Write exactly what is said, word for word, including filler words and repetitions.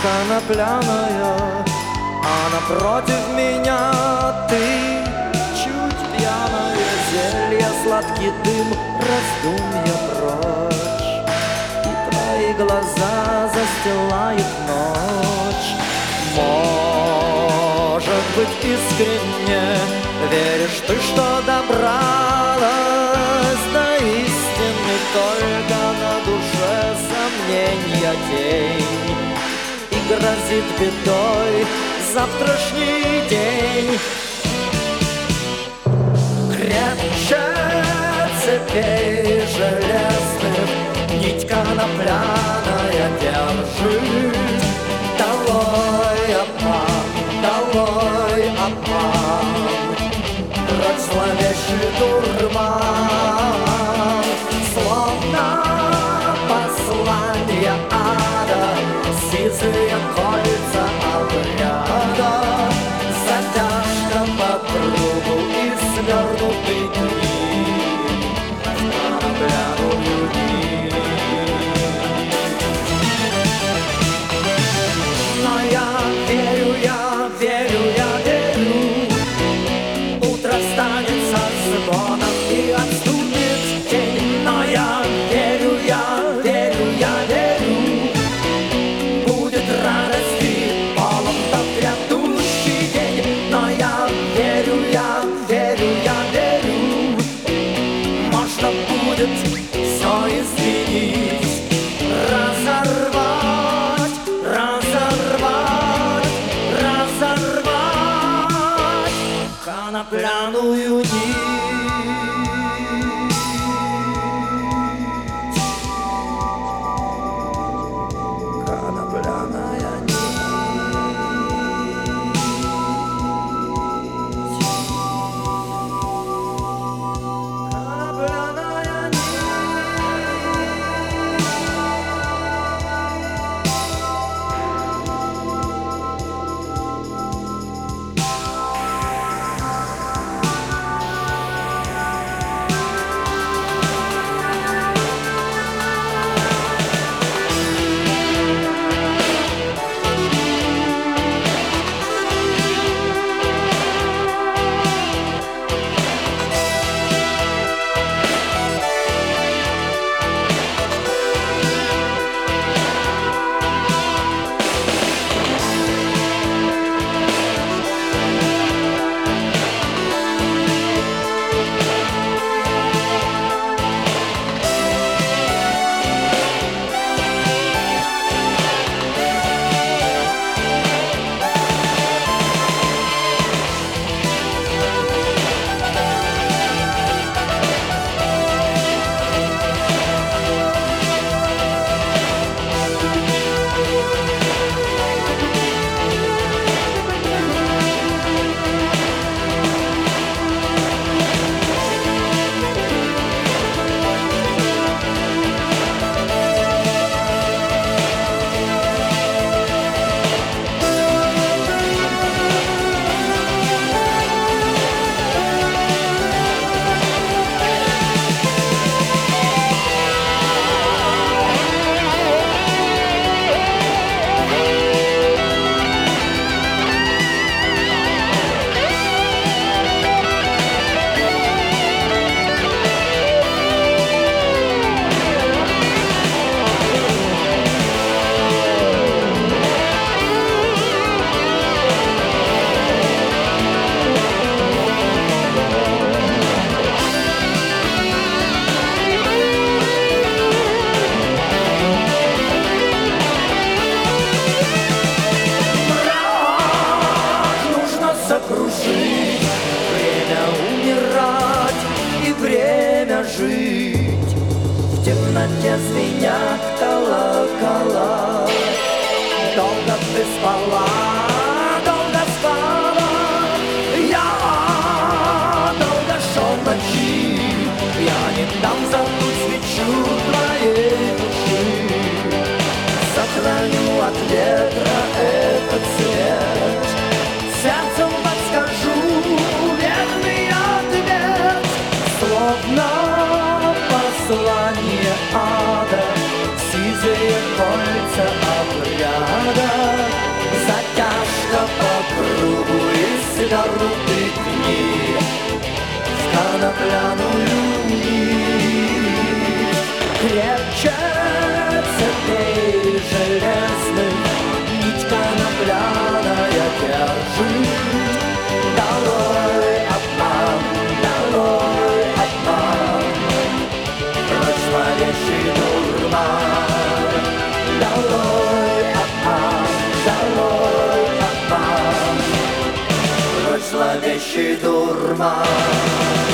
конопляная, а напротив меня ты, чуть пьяное зелье, сладкий дым, раздумья прочь, и твои глаза застилают ночь. Может быть, искренне веришь ты, что добралась до истины, только на душе сомнения тень, и грозит бедой завтрашний день. Крепче цепей железных нить конопляная держит. Долой обман, долой обман, прочь зловещий дурман, словно послание ада, сизые кольца обряда, затяжка по кругу и свернутый книг в конопляную нить. Но я верю, я верю, я верю, утро станет со звоном и отступит тень. Но я верю, я верю, я верю, будет радость и полон тот грядущий день. Но я верю, я верю, я верю, можно будет все изменить, разорвать, разорвать, разорвать конопляную нить. Конопляная нить. Конопляная нить. Жить в темноте звенят колокола. Долго ты спала, долго спала, я долго шел ночи. Я не дам задуть свечу твоей души, сохраню от ветра этот цвет, сердцем подскажу верный ответ, словно послание ада, сизые кольца обряда. стеклянную нить. Крепче цепей железных нить конопляная держит. Долой обман, долой обман, прочь зловещий дурман. Долой обман, долой обман, прочь зловещий дурман.